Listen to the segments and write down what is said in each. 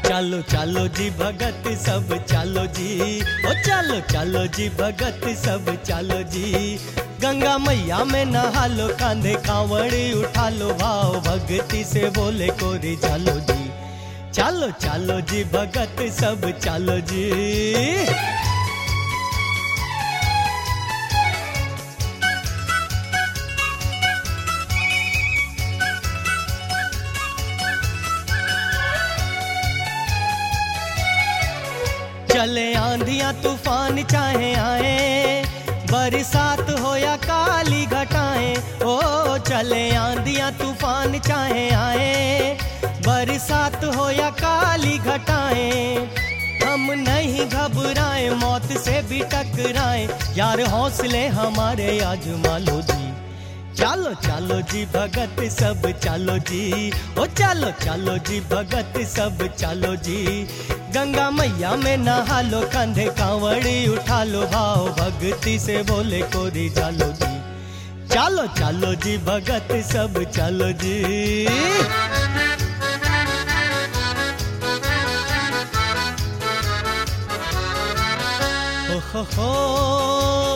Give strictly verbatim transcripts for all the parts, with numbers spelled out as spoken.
चालो चालो जी भगत सब चालो जी, ओ चालो चालो जी भगत सब चालो जी। गंगा मैया में नहा लो, कांधे कांवड़ी उठा लो, भाव भक्ति से बोले कोरी चालो जी। चालो चालो जी भगत सब चालो जी। चले आंधियां तूफान चाहे आए, बरसात हो या काली घटाएं, ओ चले आंधियां तूफान चाहे आए, बरसात हो या काली घटाएं, हम नहीं घबराएं, मौत से भी टकराएं, यार हौसले हमारे आजमा लो जी। चालो चालो जी भगत सब चालो जी, ओ चालो चालो जी भगत सब चालो जी। गंगा मैया में नहा लो, कंधे कांवड़ी उठा लो, भाव भक्ति से बोले कोरी चालो जी। चालो चालो जी भगत सब चालो जी। ओ हो हो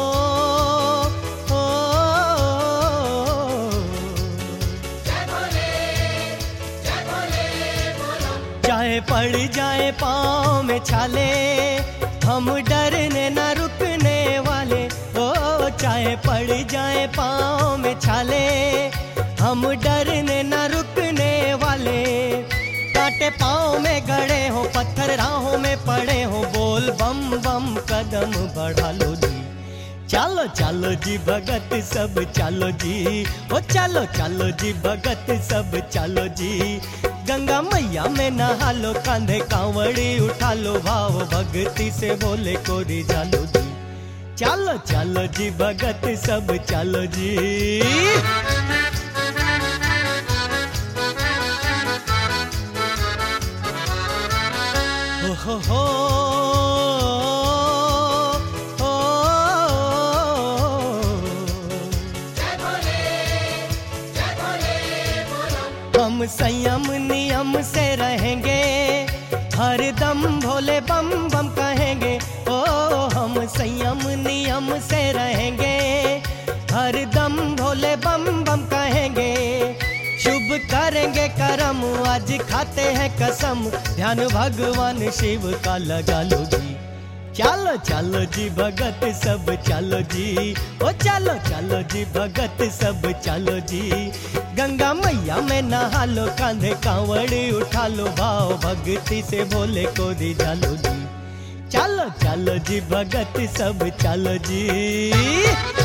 चाहे पड़ जाए पाँव में छाले, हम डरने न रुकने वाले, ओ चाहे पड़ जाए पाँव में छाले, हम डरने न रुकने वाले। कांटे पाँव में गड़े हो, पत्थर राहों में पड़े हो, बोल बम बम कदम बढ़ा लो जी। चालो चालो जी भगत सब चालो जी, ओ चालो चालो जी भगत सब चालो जी। गंगा मैया में नहा लो, कांधे कांवड़ी उठा लो, भाव भक्ति से बोले कोरी चालो जी। चालो चालो जी भगत सब चालो जी। ओ हो हो हम संयम नियम से रहेंगे, हर दम भोले बम बम कहेंगे, ओ हम संयम नियम से रहेंगे, हर दम भोले बम बम कहेंगे। शुभ करेंगे करम, आज खाते हैं कसम, ध्यान भगवान शिव का लगा लो जी। चालो चालो जी भगत सब चालो जी, ओ चालो चालो जी भगत सब चालो जी। गंगा मैया में नहा लो, कांधे कांवड़ी उठा लो, भाव भक्ति से बोले कोरी चालो जी। चालो चालो जी भगत सब चालो जी।